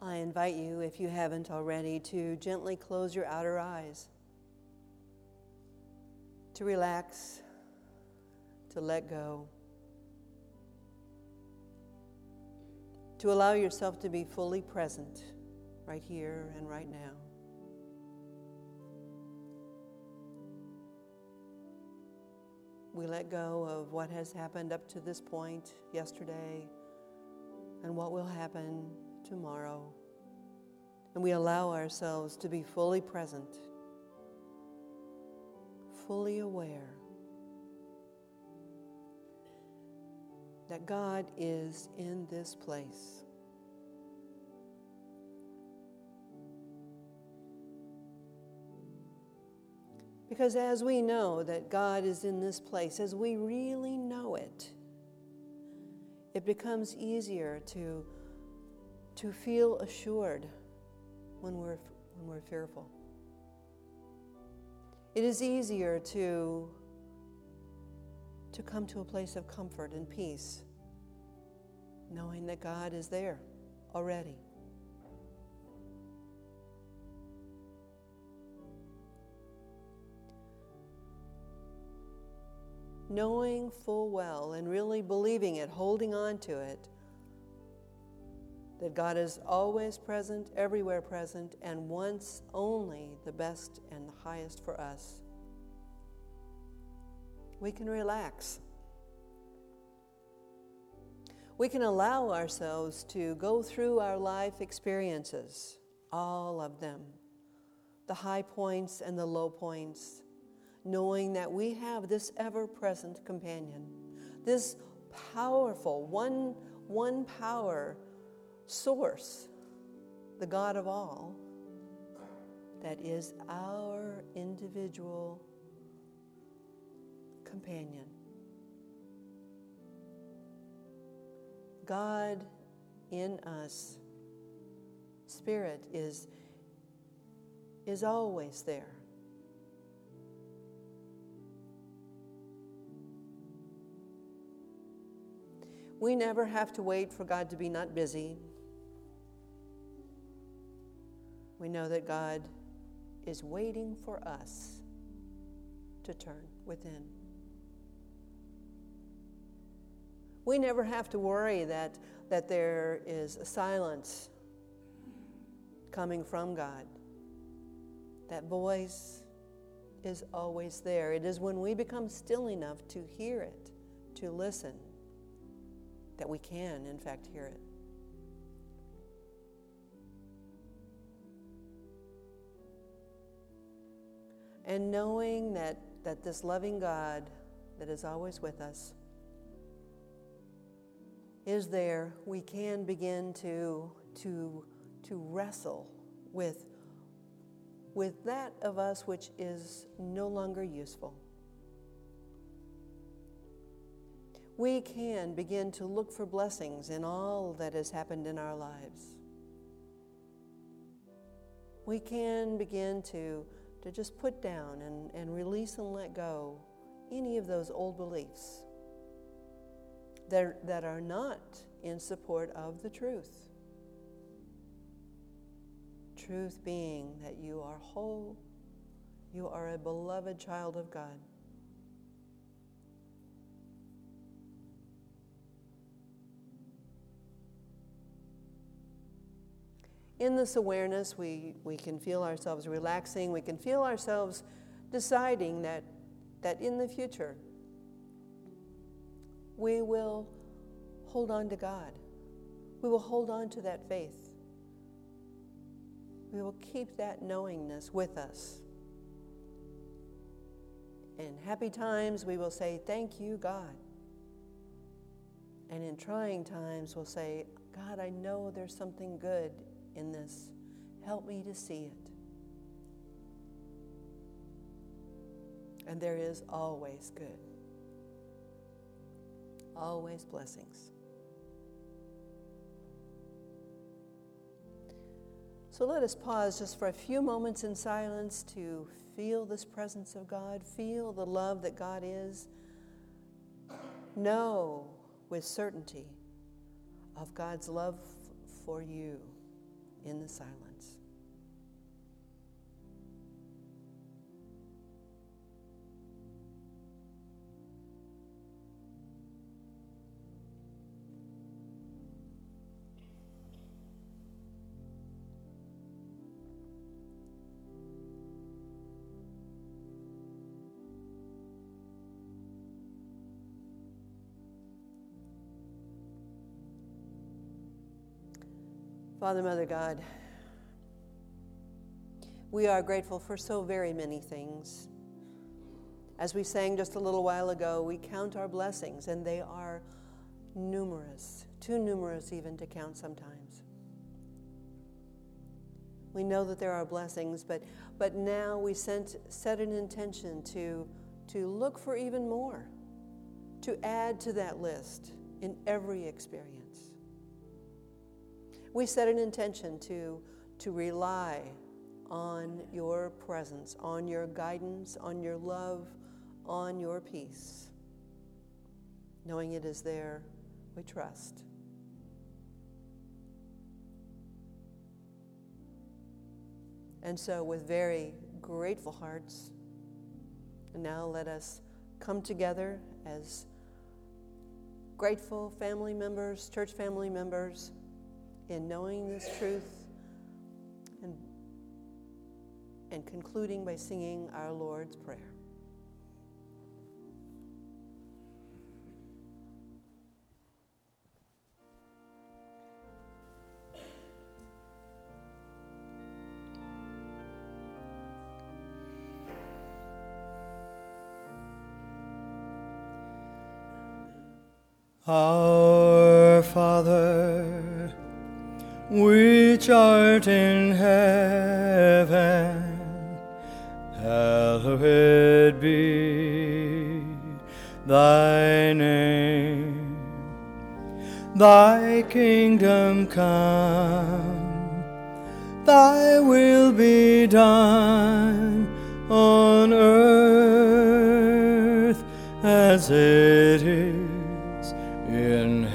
I invite you, if you haven't already, to gently close your outer eyes, to relax, to let go, to allow yourself to be fully present right here and right now. We let go of what has happened up to this point yesterday and what will happen tomorrow. And we allow ourselves to be fully present, fully aware that God is in this place. Because as we know that God is in this place, as we really know it, it becomes easier to feel assured when we're fearful. It is easier to come to a place of comfort and peace, knowing that God is there already. Knowing full well and really believing it, holding on to it, that God is always present, everywhere present, and wants only the best and the highest for us. We can relax. We can allow ourselves to go through our life experiences, all of them, the high points and the low points, knowing that we have this ever-present companion, this powerful, one power source, the God of all, that is our individual companion. God in us, Spirit, is always there. We never have to wait for God to be not busy. We know that God is waiting for us to turn within. We never have to worry that there is a silence coming from God. That voice is always there. It is when we become still enough to hear it, to listen, that we can, in fact, hear it. And knowing that this loving God that is always with us is there, we can begin to wrestle with that of us which is no longer useful. We can begin to look for blessings in all that has happened in our lives. We can begin to just put down and release and let go any of those old beliefs that are not in support of the truth. Truth being that you are whole, you are a beloved child of God. In this awareness, we can feel ourselves relaxing. We can feel ourselves deciding that in the future, we will hold on to God. We will hold on to that faith. We will keep that knowingness with us. In happy times, we will say, "Thank you, God." And in trying times, we'll say, "God, I know there's something good in this. Help me to see it." And there is always good. Always blessings. So let us pause just for a few moments in silence to feel this presence of God, feel the love that God is. Know with certainty of God's love for you in the silence. Father, Mother, God, we are grateful for so very many things. As we sang just a little while ago, we count our blessings, and they are numerous, too numerous even to count sometimes. We know that there are blessings, but now we set an intention to look for even more, to add to that list in every experience. We set an intention to rely on your presence, on your guidance, on your love, on your peace. Knowing it is there, we trust. And so with very grateful hearts, and now let us come together as grateful family members, church family members, in knowing this truth and concluding by singing our Lord's Prayer. Our Father, which art in heaven, hallowed be thy name. Thy kingdom come, thy will be done on earth as it is in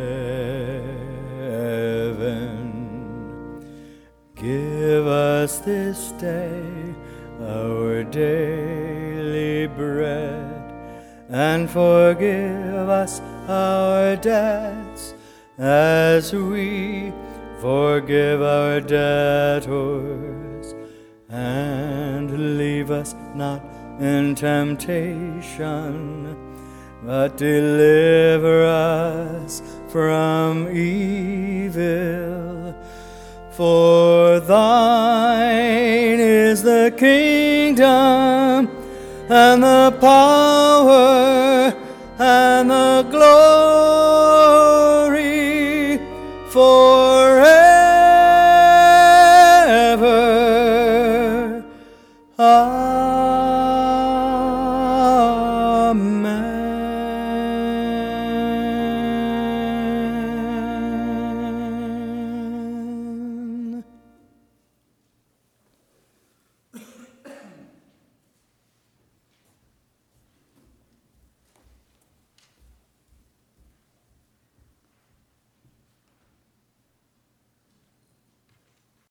heaven. Give us this day our daily bread, and forgive us our debts as we forgive our debtors. And leave us not in temptation, but deliver us from evil. For thine is the kingdom, and the power, and the glory, forever. Amen.